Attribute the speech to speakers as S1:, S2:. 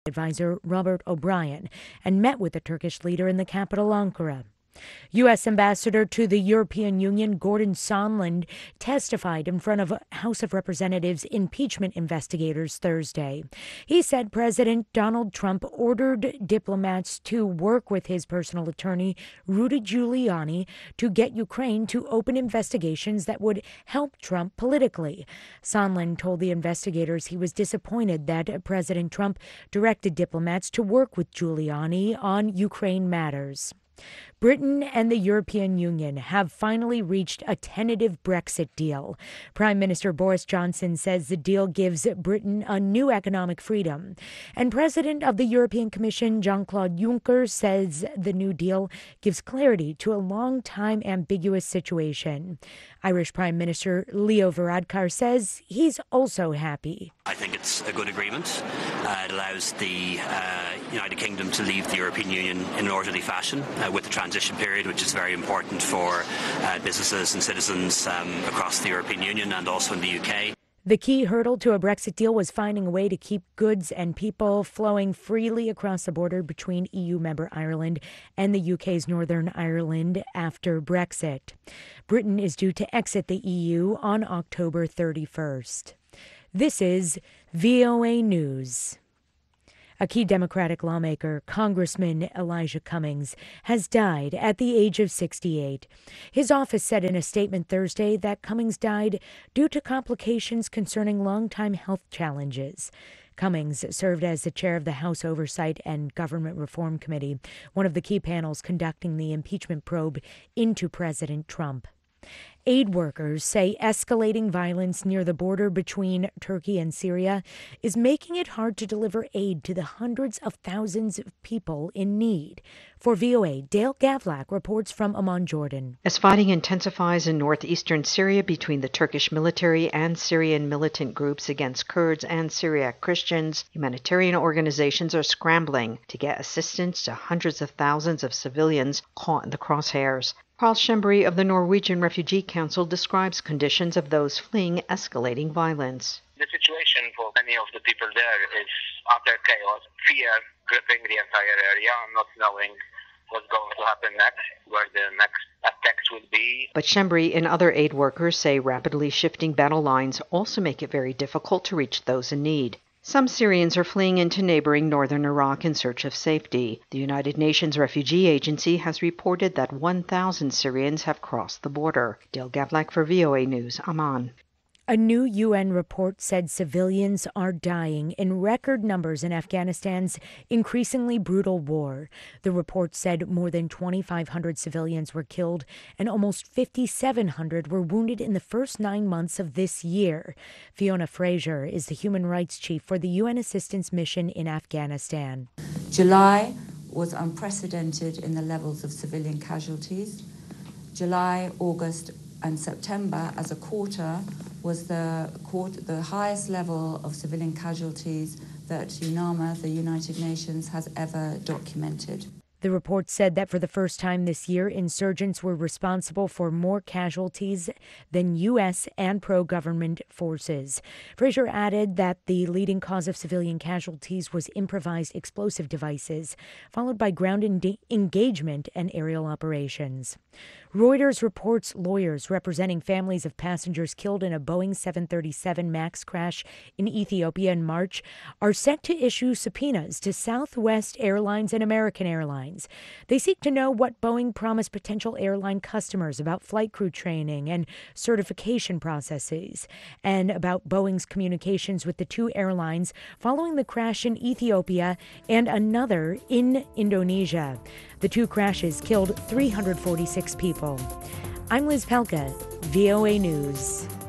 S1: advisor Robert O'Brien and met with the Turkish leader in the capital, Ankara. U.S. Ambassador to the European Union Gordon Sondland testified in front of House of Representatives impeachment investigators Thursday. He said President Donald Trump ordered diplomats to work with his personal attorney, Rudy Giuliani, to get Ukraine to open investigations that would help Trump politically. Sondland told the investigators he was disappointed that President Trump directed diplomats to work with Giuliani on Ukraine matters. Britain and the European Union have finally reached a tentative Brexit deal. Prime Minister Boris Johnson says the deal gives Britain a new economic freedom. And President of the European Commission, Jean-Claude Juncker, says the new deal gives clarity to a long-time ambiguous situation. Irish Prime Minister Leo Varadkar says he's also happy.
S2: I think it's a good agreement. It allows the United Kingdom to leave the European Union in an orderly fashion with the transition period, which is very important for businesses and citizens across the European Union and also in the UK.
S1: The key hurdle to a Brexit deal was finding a way to keep goods and people flowing freely across the border between EU member Ireland and the UK's Northern Ireland after Brexit. Britain is due to exit the EU on October 31st. This is VOA News. A key Democratic lawmaker, Congressman Elijah Cummings, has died at the age of 68. His office said in a statement Thursday that Cummings died due to complications concerning longtime health challenges. Cummings served as the chair of the House Oversight and Government Reform Committee, one of the key panels conducting the impeachment probe into President Trump. Aid workers say escalating violence near the border between Turkey and Syria is making it hard to deliver aid to the hundreds of thousands of people in need. For VOA, Dale Gavlak reports from Amman, Jordan.
S3: As fighting intensifies in northeastern Syria between the Turkish military and Syrian militant groups against Kurds and Syriac Christians, humanitarian organizations are scrambling to get assistance to hundreds of thousands of civilians caught in the crosshairs. Carl Schembri of the Norwegian Refugee Council describes conditions of those fleeing escalating violence.
S4: The situation for many of the people there is utter chaos, fear gripping the entire area, not knowing what's going to happen next, where the next attacks will be.
S3: But Schembri and other aid workers say rapidly shifting battle lines also make it very difficult to reach those in need. Some Syrians are fleeing into neighboring northern Iraq in search of safety. The United Nations Refugee Agency has reported that 1,000 Syrians have crossed the border. Dale Gavlak for VOA News, Amman.
S1: A new UN report said civilians are dying in record numbers in Afghanistan's increasingly brutal war. The report said more than 2,500 civilians were killed and almost 5,700 were wounded in the first 9 months of this year. Fiona Fraser is the human rights chief for the UN assistance mission in Afghanistan.
S5: July was unprecedented in the levels of civilian casualties. July, August, and September as a quarter was the highest level of civilian casualties that UNAMA, the United Nations, has ever documented.
S1: The report said that for the first time this year, insurgents were responsible for more casualties than U.S. and pro-government forces. Fraser added that the leading cause of civilian casualties was improvised explosive devices, followed by ground engagement and aerial operations. Reuters reports lawyers representing families of passengers killed in a Boeing 737 MAX crash in Ethiopia in March are set to issue subpoenas to Southwest Airlines and American Airlines. They seek to know what Boeing promised potential airline customers about flight crew training and certification processes, and about Boeing's communications with the two airlines following the crash in Ethiopia and another in Indonesia. The two crashes killed 346 people. I'm Liz Pelka, VOA News.